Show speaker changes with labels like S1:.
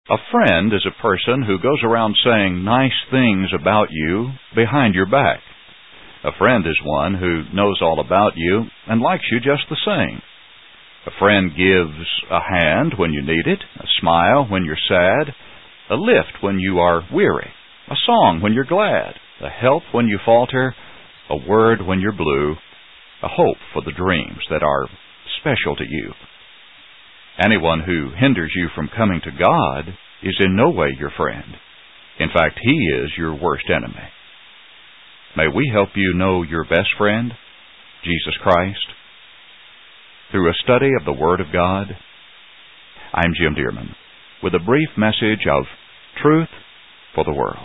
S1: A friend is a person who goes around saying nice things about you behind your back. A friend is one who knows all about you and likes you just the same. A friend gives a hand when you need it, a smile when you're sad, a lift when you are weary, a song when you're glad, a help when you falter, a word when you're blue, a hope for the dreams that are special to you. Anyone who hinders you from coming to God is in no way your friend. In fact, he is your worst enemy. May we help you know your best friend, Jesus Christ, through a study of the Word of God. I'm Jim Dearman with a brief message of truth for the world.